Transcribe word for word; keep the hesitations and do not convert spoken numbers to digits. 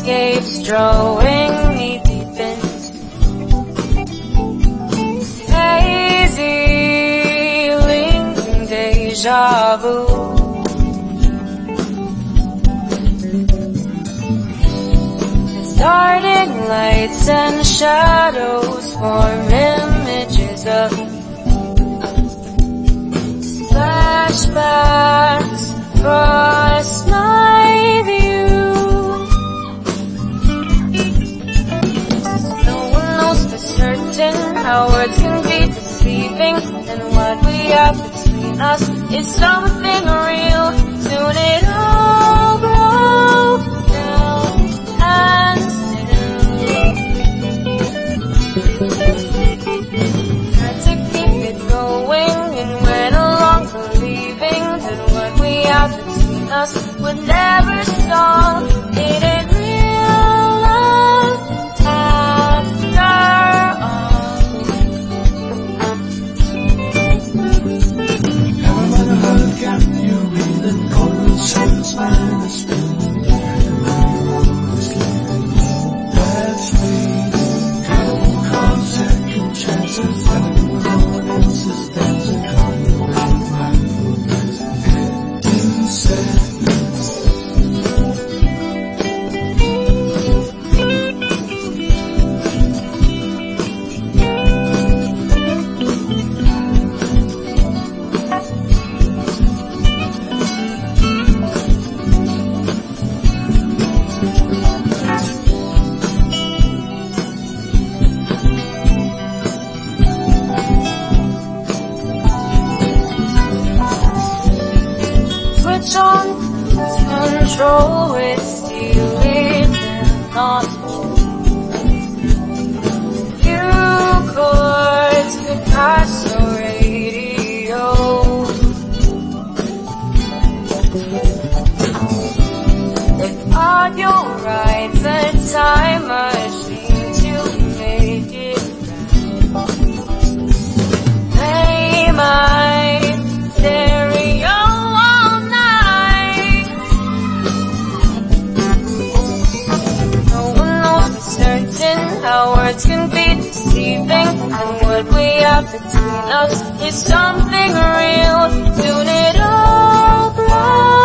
escapes drawing me deep into hazy, lingering deja vu. Darting lights and shadows form images of flashbacks across my view. No one knows for certain how words can be deceiving, and what we have between us is something real. Soon it all broke down and had to keep it going and went along believing that what we have between us would never stop. It ain't real love after all. Never matter how to get you in the cold sense, man, it's still that's me. Second chances, everyone else is dancing, coming around mindfulness, getting sadness. Switch on, control it, steal it, and not few chords could pass the radio. If audio rides a time machine to make it right, they might stereo all night. No one knows for certain how words can be deceiving, and what we have between us is something real. Soon it all broke